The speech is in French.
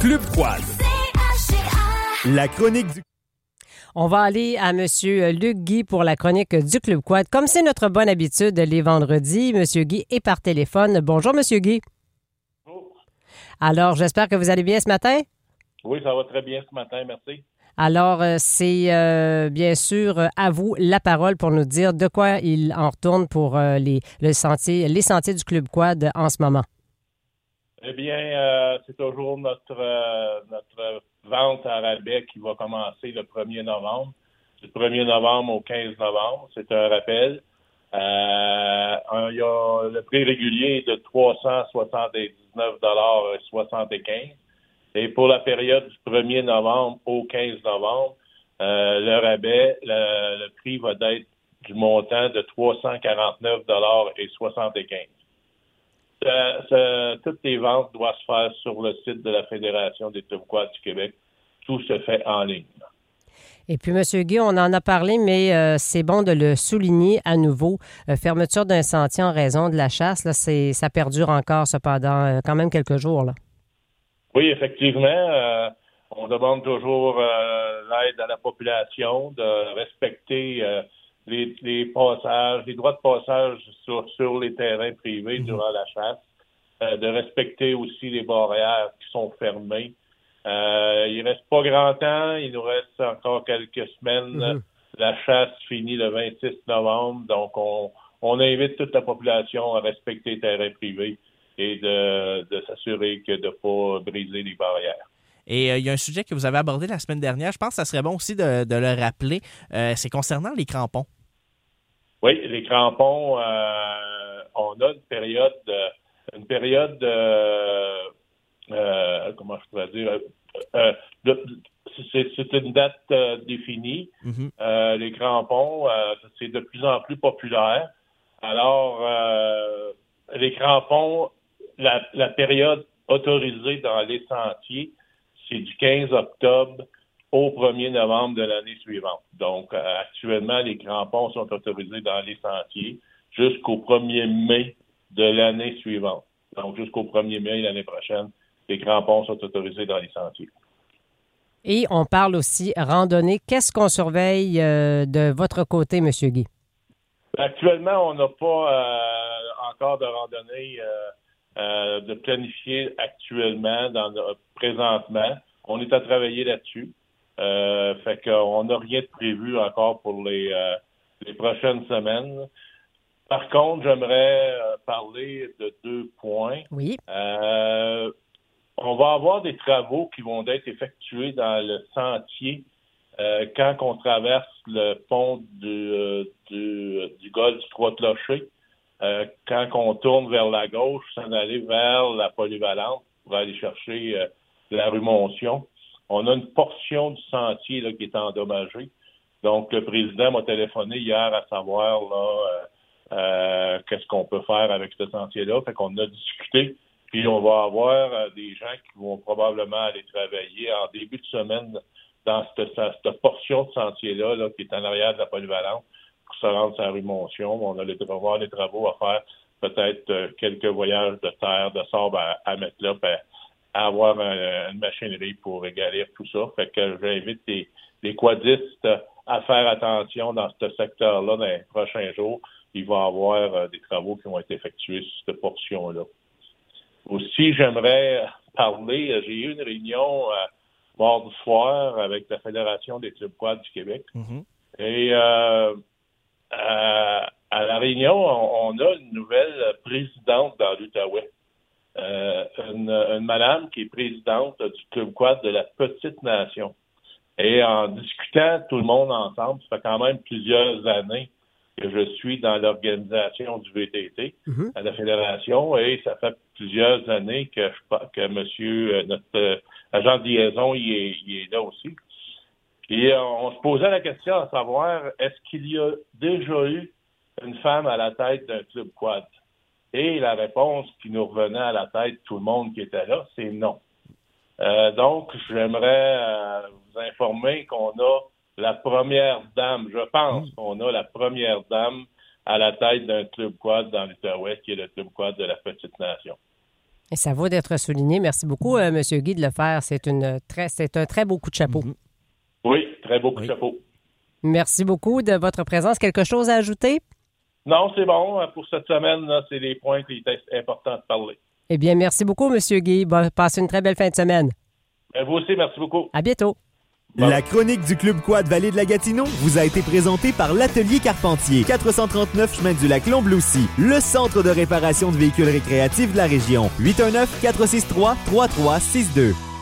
Club Quad. La chronique du... On va aller à M. Luc Guy pour la chronique du Club Quad. Comme c'est notre bonne habitude les vendredis, M. Guy est par téléphone. Bonjour, M. Guy. Bonjour. Alors, j'espère que vous allez bien ce matin. Oui, ça va très bien ce matin, merci. Alors, c'est bien sûr à vous la parole pour nous dire de quoi il en retourne pour les sentiers du Club Quad en ce moment. Eh bien, c'est toujours notre vente à rabais qui va commencer le 1er novembre. Du 1er novembre au 15 novembre, c'est un rappel. Il y a le prix régulier de 379,75 $. Et pour la période du 1er novembre au 15 novembre, le rabais, le prix va être du montant de 349,75 $. Toutes les ventes doivent se faire sur le site de la Fédération des Clubs Quad du Québec. Tout se fait en ligne. Et puis, M. Guy, on en a parlé, mais c'est bon de le souligner à nouveau. Fermeture d'un sentier en raison de la chasse, là, ça perdure encore cependant quand même quelques jours, là. Oui, effectivement. On demande toujours l'aide à la population de respecter les passages, les droits de passage sur les terrains privés durant la chasse, de respecter aussi les barrières qui sont fermées. Il reste pas grand temps, il nous reste encore quelques semaines. La chasse finit le 26 novembre, donc on invite toute la population à respecter les terrains privés et de s'assurer que de ne pas briser les barrières. Et il y a un sujet que vous avez abordé la semaine dernière, je pense que ça serait bon aussi de le rappeler, c'est concernant les crampons. Oui, les crampons, on a une période comment je pourrais dire, c'est une date définie. Les crampons, c'est de plus en plus populaire. Alors, les crampons, la période autorisée dans les sentiers, c'est du 15 octobre au 1er novembre de l'année suivante. Donc, actuellement, les crampons sont autorisés dans les sentiers jusqu'au 1er mai de l'année suivante. Donc, jusqu'au 1er mai l'année prochaine, les crampons sont autorisés dans les sentiers. Et on parle aussi randonnée. Qu'est-ce qu'on surveille de votre côté, M. Guy? Actuellement, on n'a pas encore de randonnée de planifier actuellement, présentement. On est à travailler là-dessus. Fait qu'on n'a rien de prévu encore pour les prochaines semaines. Par contre, j'aimerais parler de 2 points. Oui. On va avoir des travaux qui vont être effectués dans le sentier quand on traverse le pont du golfe du Trois-Clochers. Quand on tourne vers la gauche, s'en aller vers la polyvalente pour aller chercher la rue Montion. On a une portion du sentier là, qui est endommagée. Donc, le président m'a téléphoné hier à savoir là qu'est-ce qu'on peut faire avec ce sentier-là. Fait qu'on a discuté. Puis, on va avoir des gens qui vont probablement aller travailler en début de semaine dans cette portion de sentier-là là, qui est en arrière de la polyvalente pour se rendre sur la rue Montion. On a les travaux à faire, peut-être quelques voyages de terre, de sable à mettre là, puis à avoir une machinerie pour égalir tout ça. Fait que j'invite les quadistes à faire attention dans ce secteur-là dans les prochains jours. Il va y avoir des travaux qui vont être effectués sur cette portion-là. Aussi, j'aimerais parler, j'ai eu une réunion mardi soir avec la Fédération des Clubs Quad du Québec. Et à la réunion, on a une nouvelle présidente dans l'Outaouais. Une madame qui est présidente du Club Quad de la Petite Nation. Et en discutant tout le monde ensemble, ça fait quand même plusieurs années que je suis dans l'organisation du VTT à la Fédération, et ça fait plusieurs années que notre agent de liaison il est là aussi. Et on se posait la question à savoir, est-ce qu'il y a déjà eu une femme à la tête d'un club quad? Et la réponse qui nous revenait à la tête, tout le monde qui était là, c'est non. Donc, j'aimerais vous informer qu'on a la première dame, je pense qu'on a la première dame à la tête d'un club quad dans l'Outaouais, qui est le club quad de la Petite Nation. Et ça vaut d'être souligné. Merci beaucoup, M. Guy, de le faire. C'est un très beau coup de chapeau. Mm-hmm. Oui, très beau coup de chapeau. Merci beaucoup de votre présence. Quelque chose à ajouter? Non, c'est bon. Pour cette semaine, là, c'est les points qui étaient importants de parler. Eh bien, merci beaucoup, M. Guy. Passez une très belle fin de semaine. Vous aussi, merci beaucoup. À bientôt. Bon. La chronique du Club Quad Vallée de la Gatineau vous a été présentée par l'Atelier Carpentier, 439 chemin du lac Lombloussy, le centre de réparation de véhicules récréatifs de la région. 819-463-3362.